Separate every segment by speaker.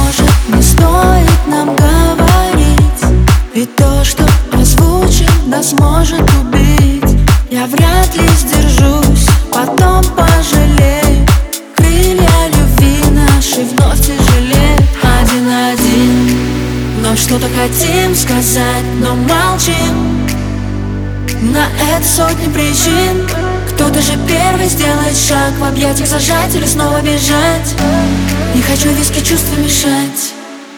Speaker 1: Может, не стоит нам говорить, ведь то, что озвучим, нас может убить. Я вряд ли сдержусь, потом пожалею. Крылья любви наши вновь тяжелеют. Один-один, но что-то хотим сказать, но молчим. На это сотни причин. Кто-то же первый сделает шаг, в объятиях зажать или снова бежать. Не хочу виски чувства мешать.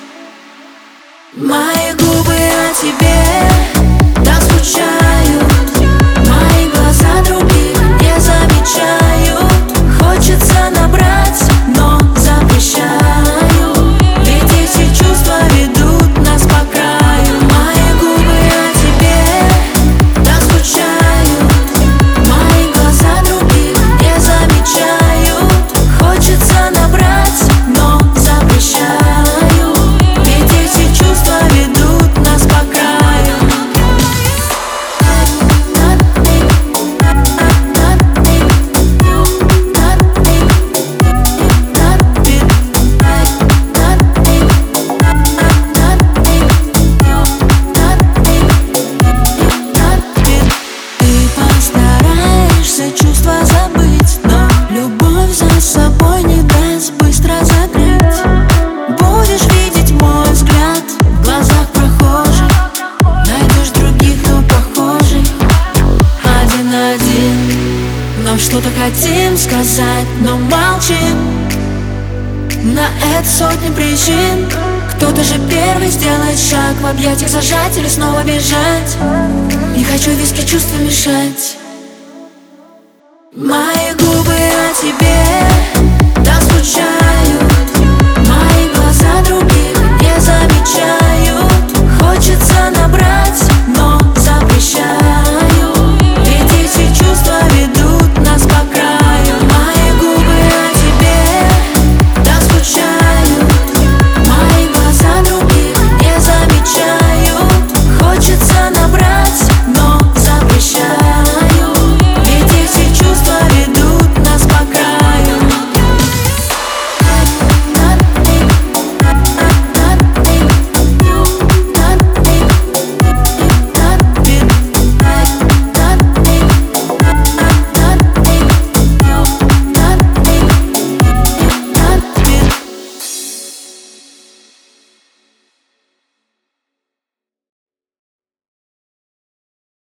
Speaker 1: Мои губы о тебе так скучают, мои глаза других не замечают. Хочется набрать, но запрещаю, ведь эти чувства ведут нас по краю. Мои губы о тебе так скучают, мои глаза других не замечают. Хочется набрать, но запрещаю, ведь эти чувства ведут нас по краю. Ты постараешься чувства забыть, но любовь за собой не даст быстро закрыть. Будешь видеть мой взгляд в глазах прохожих, найдешь других, но похожих. Один-один, но что-то хотим сказать, но молчим. На это сотни причин. Кто-то же первый сделает шаг, в объятиях зажать или снова бежать. Не хочу виски чувства мешать.